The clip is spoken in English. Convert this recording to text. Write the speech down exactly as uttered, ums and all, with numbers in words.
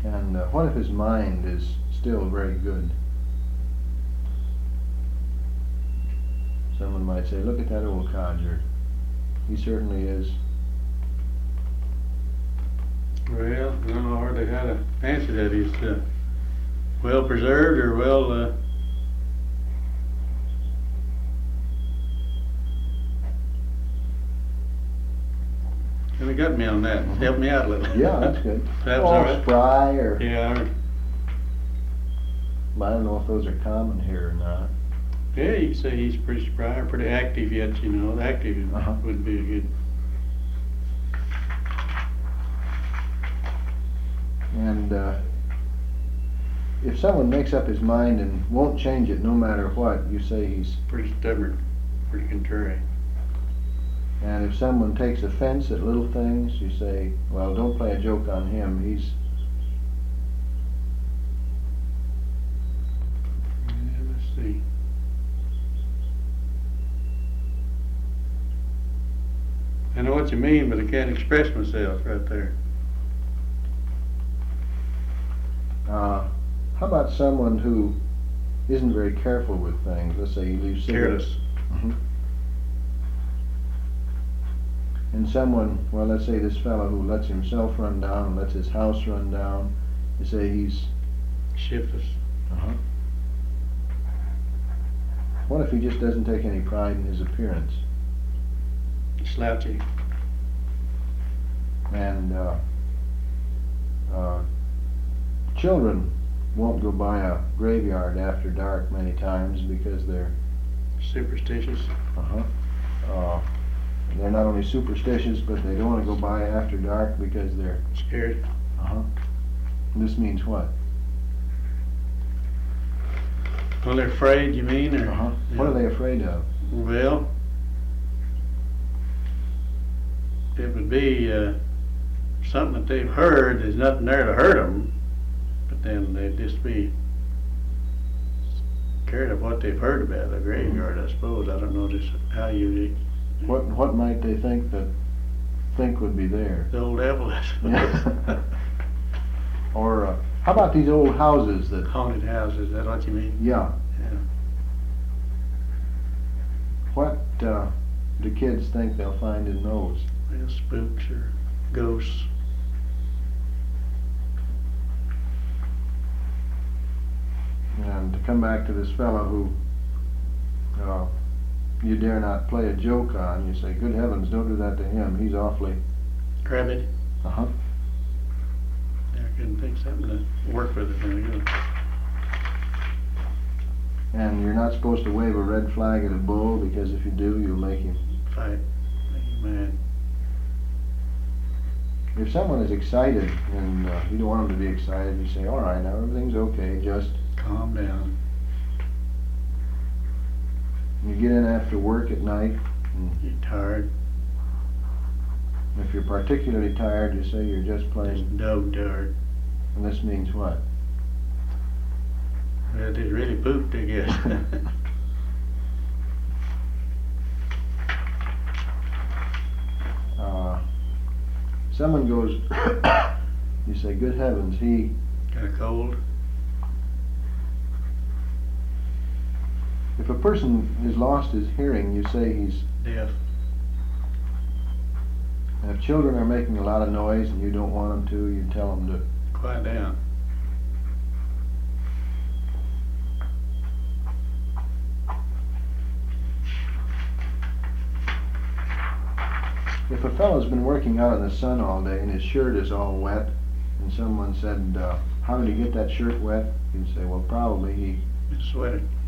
And uh, what if his mind is still very good? Someone might say, look at that old codger. He certainly is. Well, I don't know hardly how to answer that. He's uh, well preserved or well uh, kind of got me on that. Mhm. Help me out a little. Yeah, that's good. That was Or all right. spry, or Yeah, I don't know if those are common here or not. yeah, you could say he's pretty spry or pretty active yet, you know. Active Uh-huh. would be a good. And uh, if someone makes up his mind and won't change it no matter what, you say he's. Pretty stubborn, pretty contrary. And if someone takes offense at little things, you say, well, don't play a joke on him. He's. Yeah, let's see. I know what you mean, but I can't express myself right there. Uh, how about someone who isn't very careful with things? Let's say he leaves cigarettes. Careless. Mhm. And someone, well, let's say this fellow who lets himself run down and lets his house run down, you say he's. Shiftless. Uh-huh. What if he just doesn't take any pride in his appearance? Slouchy. And uh, uh, children won't go by a graveyard after dark many times because they're. Superstitious. Uh-huh. Uh, they're not only superstitious, but they don't want to go by after dark because they're. Scared. Uh-huh. This means what? Well, they're afraid, you mean? Or, Uh-huh. yeah. What are they afraid of? Well, it would be uh, something that they've heard. There's nothing there to hurt them, but then they'd just be scared of what they've heard about the graveyard, I suppose. I don't know just how you. What What might they think that think would be there? The old devil, I suppose. Yeah. Or uh, how about these old houses that? Haunted houses, is that what you mean? Yeah. Yeah. What uh, do kids think they'll find in those? Well, spooks or ghosts. And to come back to this fellow who uh, you dare not play a joke on, you say, good heavens, don't do that to him. He's awfully. Rabid. Uh-huh. Yeah, I couldn't think of something to work with it very good. And you're not supposed to wave a red flag at a bull, because if you do, you'll make him. Fight. Make you mad. If someone is excited and uh, you don't want them to be excited, you say, all right, now everything's okay, just. Calm down. You get in after work at night, and You're tired. if you're particularly tired, you say you're just Just plain. dog tired. And this means what? Well, it really pooped, I guess. Uh, someone goes, you say, good heavens, he. Got a cold. If a person has lost his hearing, you say he's. Deaf. And if children are making a lot of noise and you don't want them to, you tell them to. Quiet down. If a fellow's been working out in the sun all day and his shirt is all wet, and someone said, uh, how did he get that shirt wet? You'd say, well, probably he. It's sweating.